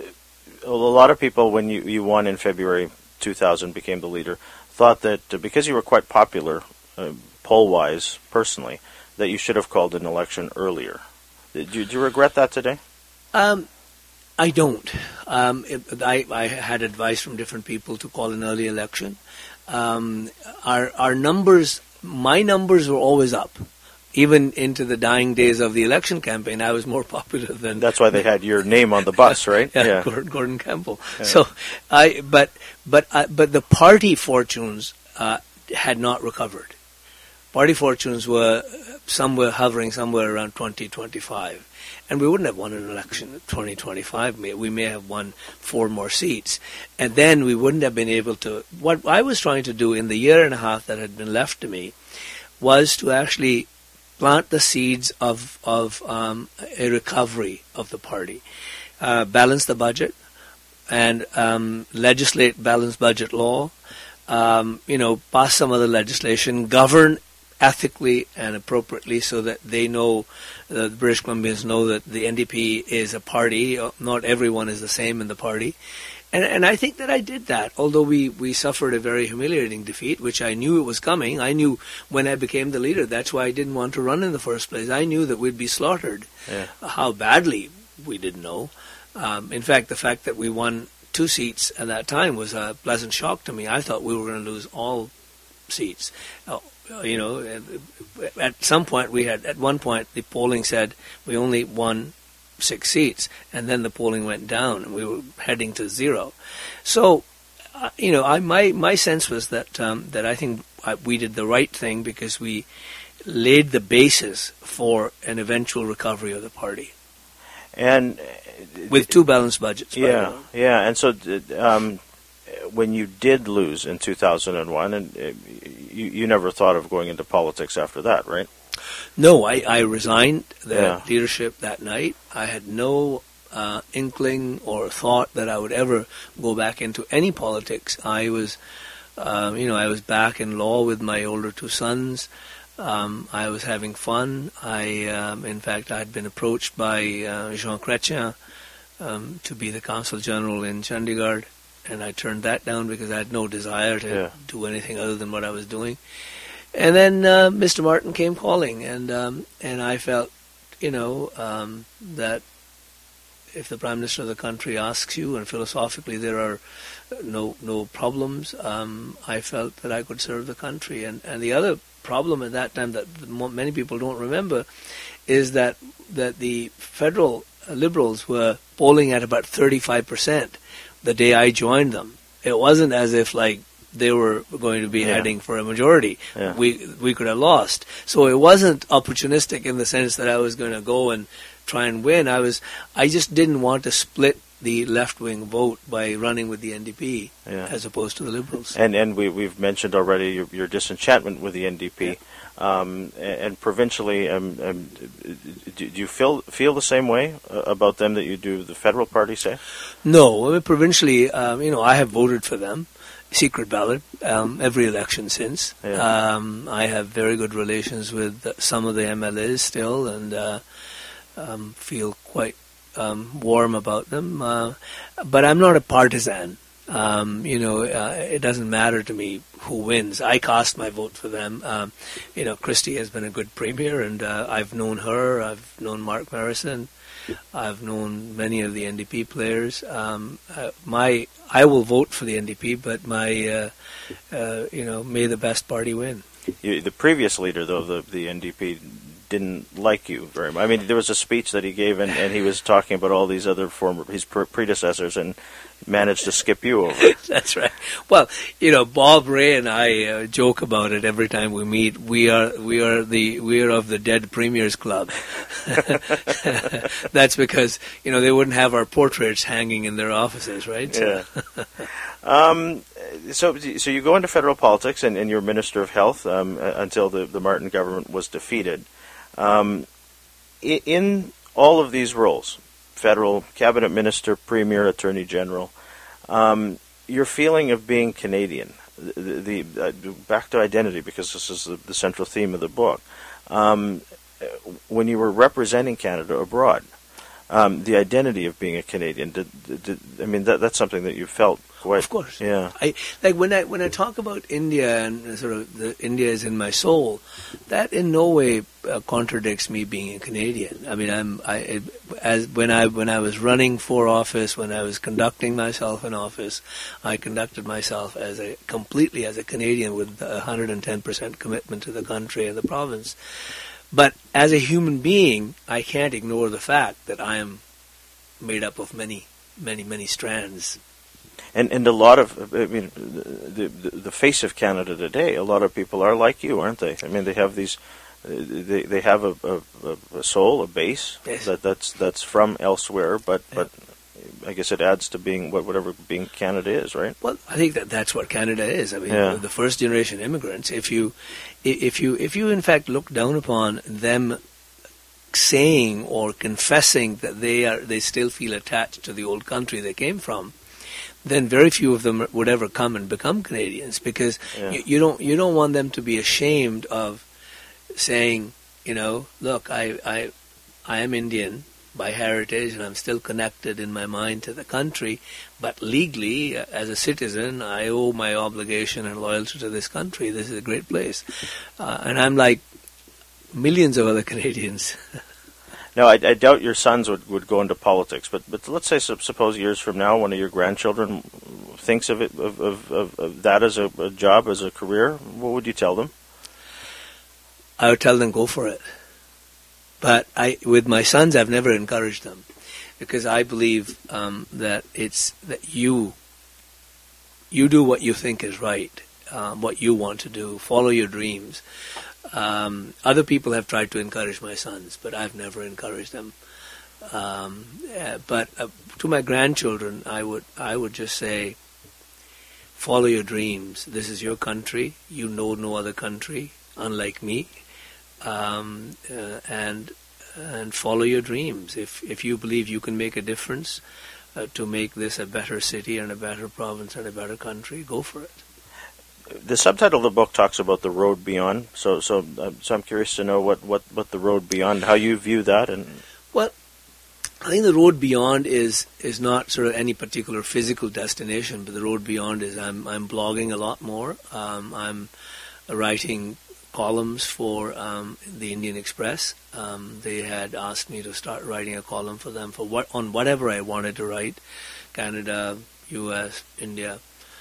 a lot of people, when you, you won in February two thousand, became the leader, thought that uh, because you were quite popular, uh, poll-wise, personally, that you should have called an election earlier. Did you, do you regret that today? Um, I don't. Um, it, I, I had advice from different people to call an early election. Um, our, our numbers, my numbers were always up. Even into the dying days of the election campaign, I was more popular than. That's why they had your name on the bus, right? yeah, yeah. Gordon, Gordon Campbell. Yeah. So, I but but uh, but the party fortunes uh, had not recovered. Party fortunes were somewhere hovering somewhere around twenty twenty-five, and we wouldn't have won an election at twenty twenty-five. We may have won four more seats, and then we wouldn't have been able to. What I was trying to do in the year and a half that had been left to me was to actually plant the seeds of of um, a recovery of the party, uh, balance the budget, and um, legislate balanced budget law. Um, you know, pass some other legislation, govern ethically and appropriately, so that they know, the British Columbians know that the N D P is a party. Not everyone is the same in the party. And, and I think that I did that, although we, we suffered a very humiliating defeat, which I knew it was coming. I knew when I became the leader, that's why I didn't want to run in the first place. I knew that we'd be slaughtered. Yeah. How badly, we didn't know. Um, in fact, the fact that we won two seats at that time was a pleasant shock to me. I thought we were going to lose all seats. Uh, you know, at some point we had, at one point the polling said we only won six seats, and then the polling went down and we were heading to zero. So, uh, you know, I, my, my sense was that, um, that I think I, we did the right thing because we laid the basis for an eventual recovery of the party. And with two balanced budgets. Yeah, yeah. And so um, when you did lose in two thousand one, and uh, you, you never thought of going into politics after that, right? No, I, I resigned the yeah. leadership that night. I had no uh, inkling or thought that I would ever go back into any politics. I was, um, you know, I was back in law with my older two sons. Um, I was having fun. I, um, in fact, I had been approached by uh, Jean Chrétien um, to be the Consul General in Chandigarh, and I turned that down because I had no desire to yeah. do anything other than what I was doing. And then uh, Mister Martin came calling, and um, and I felt, you know, um, that if the Prime Minister of the country asks you, and philosophically there are no no problems, um, I felt that I could serve the country. And, and the other problem at that time that many people don't remember is that that the federal Liberals were polling at about thirty-five percent the day I joined them. It wasn't as if like they were going to be yeah. heading for a majority. Yeah. We we could have lost. So it wasn't opportunistic in the sense that I was going to go and try and win. I was I just didn't want to split the left-wing vote by running with the N D P yeah. as opposed to the Liberals. And and we we've mentioned already your, your disenchantment with the N D P, yeah. um, and, and provincially, um, um, do, do you feel feel the same way about them that you do the federal party? Say no. I mean, provincially, um, you know, I have voted for them, secret ballot, um, every election since. Yeah. Um, I have very good relations with some of the M L As still, and uh, um, feel quite. Um, warm about them, uh, but I'm not a partisan. Um, you know, uh, it doesn't matter to me who wins. I cast my vote for them. Um, you know, Christie has been a good premier, and uh, I've known her. I've known Mark Marison. I've known many of the N D P players. Um, uh, my I will vote for the N D P, but my uh, uh, you know, may the best party win. You, the previous leader, though, the the N D P. Didn't like you very much. I mean, there was a speech that he gave, and, and he was talking about all these other former his pre- predecessors, and managed to skip you over. That's right. Well, you know, Bob Ray and I uh, joke about it every time we meet. We are we are the we are of the Dead Premiers Club. That's because you know they wouldn't have our portraits hanging in their offices, right? Yeah. um. So so you go into federal politics, and, and you're Minister of Health um, until the the Martin government was defeated. Um, in all of these roles, federal cabinet minister, premier, attorney general, um, your feeling of being Canadian, the, the uh, back to identity, because this is the, the central theme of the book. Um, when you were representing Canada abroad, um, the identity of being a Canadian, did, did, I mean that that's something that you felt. Quite, of course, yeah. I like when I when I talk about India and sort of the India is in my soul. That in no way uh, contradicts me being a Canadian. I mean, I'm I it, as when I when I was running for office, when I was conducting myself in office, I conducted myself as a completely as a Canadian with one hundred ten percent commitment to the country and the province. But as a human being, I can't ignore the fact that I am made up of many, many, many strands. And and a lot of, I mean, the, the the face of Canada today, a lot of people are like you, aren't they? I mean, they have these, they they have a, a, a soul, a base yes. that that's that's from elsewhere, but yeah. but I guess it adds to being whatever being Canada is, right? Well, I think that that's what Canada is. I mean, yeah. the first generation immigrants. If you, if you, if you in fact look down upon them saying or confessing that they are, they still feel attached to the old country they came from, then very few of them would ever come and become Canadians, because yeah. you, you don't you don't want them to be ashamed of saying, you know, look, I I I am Indian by heritage and I'm still connected in my mind to the country, but legally, uh, as a citizen, I owe my obligation and loyalty to this country. This is a great place, uh, and I'm like millions of other Canadians. Now, I, I doubt your sons would, would go into politics, but but let's say, suppose years from now, one of your grandchildren thinks of it of, of, of, of that as a, a job, as a career. What would you tell them? I would tell them go for it. But I, with my sons, I've never encouraged them, because I believe um, that it's that you you do what you think is right, um, what you want to do, follow your dreams. Um, other people have tried to encourage my sons, but I've never encouraged them. Um, uh, but uh, to my grandchildren, I would I would just say, follow your dreams. This is your country. You know no other country, unlike me. Um, uh, and and follow your dreams. If if you believe you can make a difference uh, to make this a better city and a better province and a better country, go for it. The subtitle of the book talks about the road beyond. So so uh, so I'm curious to know what, what, what the road beyond, how you view that. And well, I think the road beyond is is not sort of any particular physical destination, but the road beyond is I'm I'm blogging a lot more. Um, I'm writing columns for um, the Indian Express. Um, they had asked me to start writing a column for them for what on whatever I wanted to write, Canada, U S, India,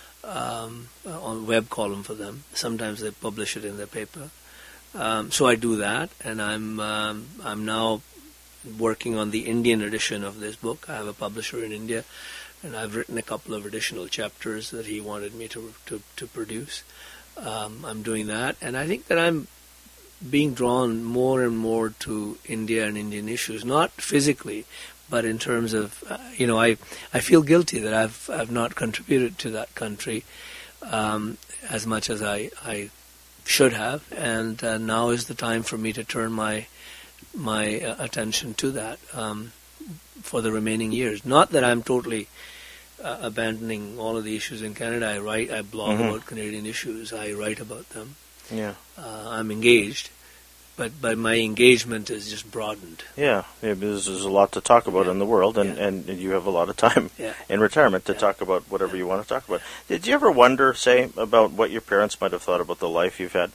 um, on web column for them. Sometimes they publish it in their paper. Um, so I do that, and I'm um, I'm now working on the Indian edition of this book. I have a publisher in India, and I've written a couple of additional chapters that he wanted me to to, to produce. Um, I'm doing that, and I think that I'm being drawn more and more to India and Indian issues, not physically, but in terms of, uh, you know, I I feel guilty that I've I've not contributed to that country um, as much as I, I should have, and uh, now is the time for me to turn my my uh, attention to that um, for the remaining years. Not that I'm totally Uh, abandoning all of the issues in Canada. I write, I blog mm-hmm. about Canadian issues. I write about them. Yeah, uh, I'm engaged, but but my engagement is just broadened. Yeah, yeah there's, there's a lot to talk about yeah. in the world, and, yeah. and you have a lot of time yeah. in retirement to yeah. talk about whatever yeah. you want to talk about. Did you ever wonder, say, about what your parents might have thought about the life you've had?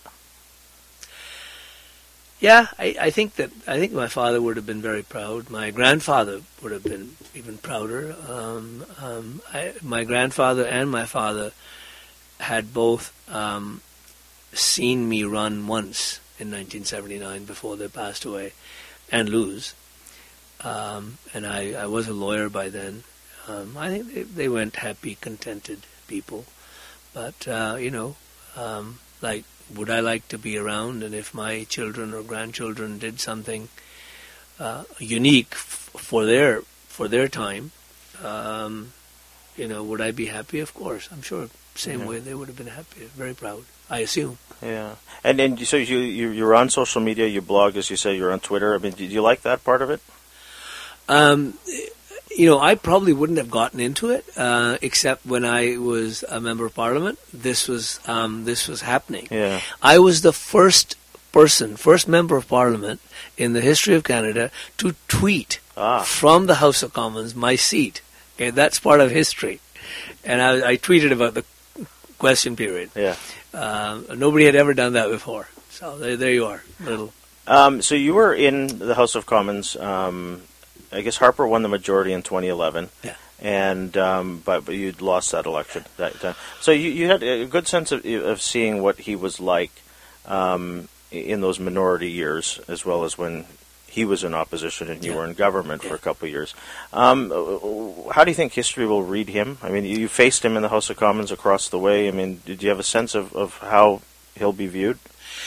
Yeah, I, I think that I think my father would have been very proud. My grandfather would have been even prouder. Um, um, I, my grandfather and my father had both um, seen me run once in nineteen seventy-nine before they passed away, and lose. Um, and I, I was a lawyer by then. Um, I think they, they went happy, contented people. But uh, you know, um, like. Would I like to be around? And if my children or grandchildren did something uh, unique f- for their for their time, um, you know, would I be happy? Of course, I'm sure. Same yeah. way they would have been happy. Very proud, I assume. Yeah, and then so you, you you're on social media. You blog, as you say. You're on Twitter. I mean, do you like that part of it? Um. You know, I probably wouldn't have gotten into it uh, except when I was a member of Parliament. This was um, this was happening. Yeah. I was the first person, first member of Parliament in the history of Canada to tweet ah. from the House of Commons my seat. Okay, that's part of history, and I, I tweeted about the question period. Yeah. Uh, nobody had ever done that before. So there, there you are, little. Um, so you were in the House of Commons. Um, I guess Harper won the majority in twenty eleven, yeah. and um, but but you'd lost that election that time. So you, you had a good sense of of seeing what he was like um, in those minority years, as well as when he was in opposition and you yeah. were in government yeah. for a couple of years. Um, how do you think history will read him? I mean, you faced him in the House of Commons across the way. I mean, did you have a sense of, of how he'll be viewed?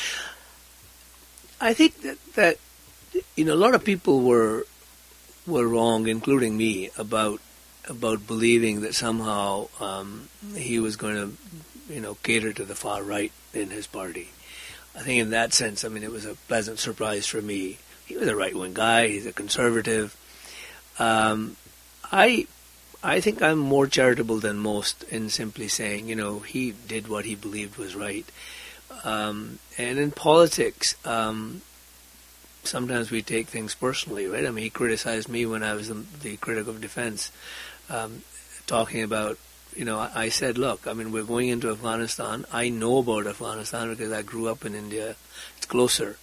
I think that, that you know a lot of people were. were wrong, including me, about about believing that somehow um, he was going to, you know, cater to the far right in his party. I think in that sense, I mean, it was a pleasant surprise for me. He was a right-wing guy. He's a conservative. Um, I I think I'm more charitable than most in simply saying, you know, he did what he believed was right. Um, and in politics, um, sometimes we take things personally, right? I mean, he criticized me when I was the, the critic of defense, um, talking about, you know, I, I said, look, I mean, we're going into Afghanistan. I know about Afghanistan because I grew up in India. It's closer.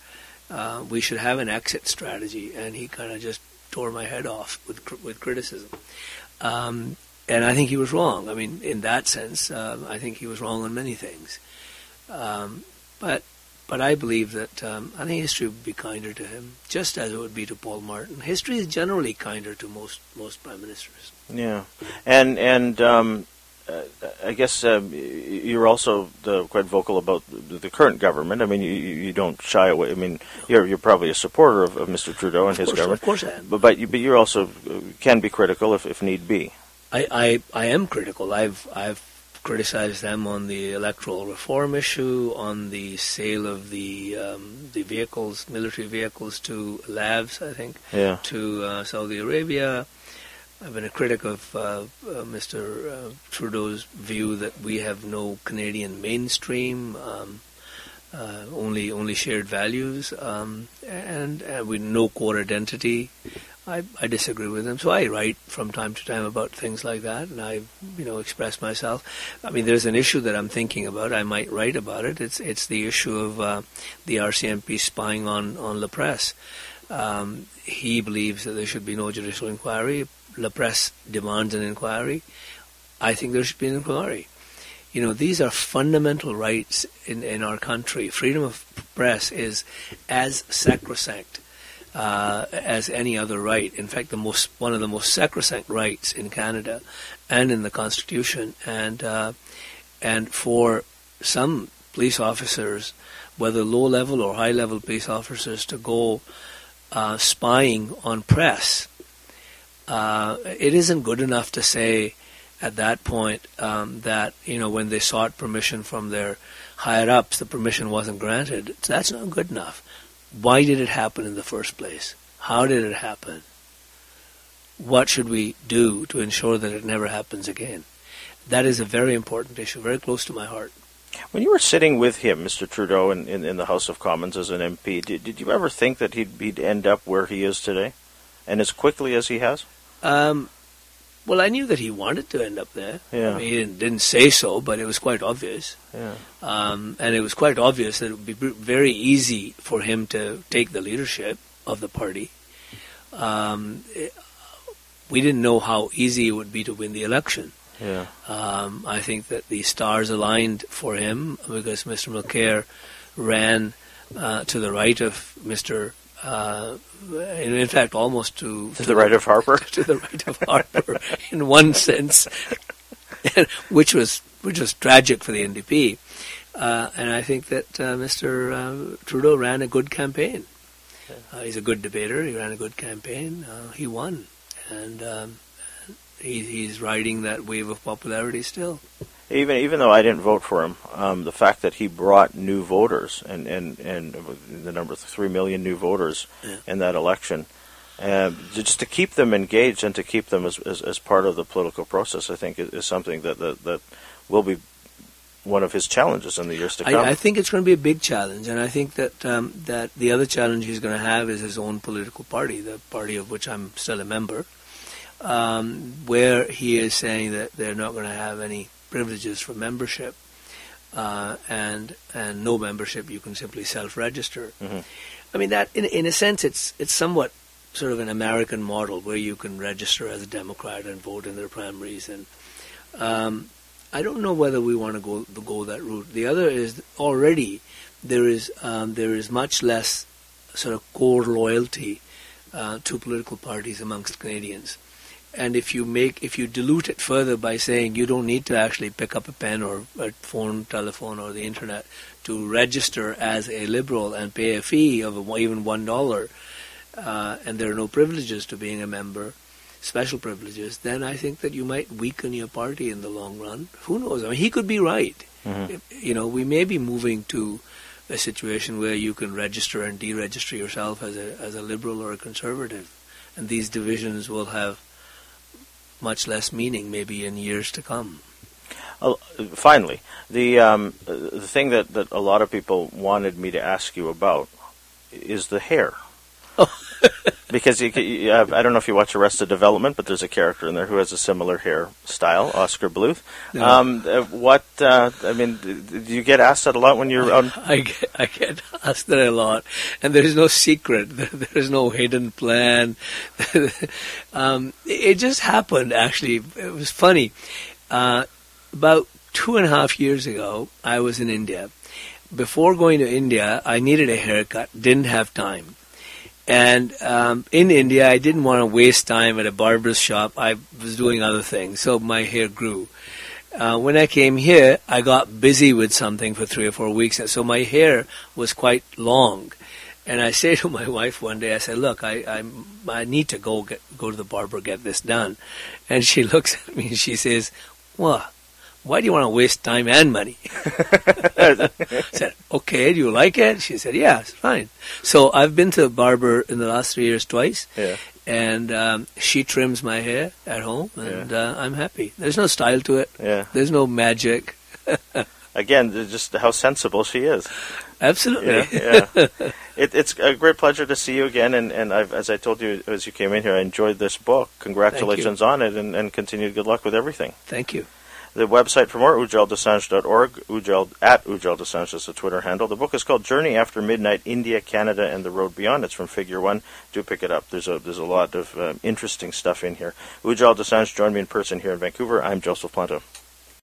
uh, we should have an exit strategy, and he kind of just tore my head off with with criticism. Um, and I think he was wrong. I mean, in that sense, uh, I think he was wrong on many things. Um, but but I believe that um, I think history would be kinder to him, just as it would be to Paul Martin. History is generally kinder to most most prime ministers. Yeah, and and um, uh, I guess um, you're also the, quite vocal about the, the current government. I mean, you, you don't shy away. I mean, you're you're probably a supporter of, of Mister Trudeau and of his course, government. Of course, I am. But but you but you also can be critical if, if need be. I, I I am critical. I've I've criticized them on the electoral reform issue, on the sale of the um, the vehicles, military vehicles to Labs, I think, yeah. to uh, Saudi Arabia. I've been a critic of uh, uh, Mister Uh, Trudeau's view that we have no Canadian mainstream, um, uh, only only shared values, um, and, and with no core identity. I, I disagree with him, so I write from time to time about things like that, and I, you know, express myself. I mean, there's an issue that I'm thinking about. I might write about it. It's it's the issue of uh, the R C M P spying on on La Presse. Um, he believes that there should be no judicial inquiry. La Presse demands an inquiry. I think there should be an inquiry. You know, these are fundamental rights in, in our country. Freedom of press is as sacrosanct uh, as any other right. In fact, the most one of the most sacrosanct rights in Canada and in the Constitution. And uh, and for some police officers, whether low-level or high-level police officers, to go uh, spying on press, Uh, it isn't good enough to say at that point um, that, you know, when they sought permission from their higher-ups, the permission wasn't granted. That's not good enough. Why did it happen in the first place? How did it happen? What should we do to ensure that it never happens again? That is a very important issue, very close to my heart. When you were sitting with him, Mister Trudeau, in, in, in the House of Commons as an M P, did, did you ever think that he'd, he'd end up where he is today, and as quickly as he has? Um, well, I knew that he wanted to end up there. Yeah. I mean, he didn't, didn't say so, but it was quite obvious. Yeah. Um, and it was quite obvious that it would be very easy for him to take the leadership of the party. Um, it, we didn't know how easy it would be to win the election. Yeah. Um, I think that the stars aligned for him because Mister Mulcair ran uh, to the right of Mister Uh, in, in fact, almost to, to, to the right of Harper, to the right of Harper, in one sense, which was which was tragic for the N D P. Uh, and I think that uh, Mister Uh, Trudeau ran a good campaign. Uh, he's a good debater. He ran a good campaign. Uh, he won, and um, he, he's riding that wave of popularity still. Even even though I didn't vote for him, um, the fact that he brought new voters and, and, and the number of three million new voters yeah. in that election, uh, just to keep them engaged and to keep them as, as, as part of the political process, I think is, is something that, that that will be one of his challenges in the years to come. I, I think it's going to be a big challenge, and I think that um, that the other challenge he's going to have is his own political party, the party of which I'm still a member, um, where he is saying that they're not going to have any privileges for membership, uh, and and no membership. You can simply self-register. Mm-hmm. I mean that, in in a sense, it's it's somewhat sort of an American model where you can register as a Democrat and vote in their primaries. And um, I don't know whether we want to go go that route. The other is already there is um, there is much less sort of core loyalty uh, to political parties amongst Canadians. And if you make, if you dilute it further by saying you don't need to actually pick up a pen or a phone, telephone, or the internet to register as a Liberal and pay a fee of a, even one dollar, uh, and there are no privileges to being a member, special privileges, then I think that you might weaken your party in the long run. Who knows? I mean, he could be right. Mm-hmm. If, you know, we may be moving to a situation where you can register and deregister yourself as a as a Liberal or a Conservative, and these divisions will have much less meaning maybe in years to come. Uh, finally, the um, the thing that, that a lot of people wanted me to ask you about is the hair. Because you, you, uh, I don't know if you watch Arrested Development, but there's a character in there who has a similar hairstyle, Oscar Bluth. No. Um, uh, what, uh, I mean, do you get asked that a lot when you're I, on? I, get, I get asked that a lot, and there is no secret. There, there is no hidden plan. um, it just happened, actually. It was funny. Uh, about two and a half years ago, I was in India. Before going to India, I needed a haircut, didn't have time. And um, in India, I didn't want to waste time at a barber's shop. I was doing other things, so my hair grew. Uh, when I came here, I got busy with something for three or four weeks, and so my hair was quite long. And I said to my wife one day, I said, look, I I'm, I need to go get, go to the barber, get this done. And she looks at me and she says, what? Why do you want to waste time and money? I said, okay, do you like it? She said, yeah, it's fine. So I've been to a barber in the last three years twice, Yeah. and um, she trims my hair at home, and Yeah. uh, I'm happy. There's no style to it. Yeah. There's no magic. Again, just how sensible she is. Absolutely. Yeah, yeah. It, it's a great pleasure to see you again, and, and I've, as I told you as you came in here, I enjoyed this book. Congratulations on it, and, and continued good luck with everything. Thank you. The website for more, ujjal dasanjh dot org, Ujjal, at Ujjal Dasanjh is the Twitter handle. The book is called Journey After Midnight, India, Canada, and the Road Beyond. It's from Figure One. Do pick it up. There's a there's a lot of uh, interesting stuff in here. Ujjal Dasanjh joined me in person here in Vancouver. I'm Joseph Planto.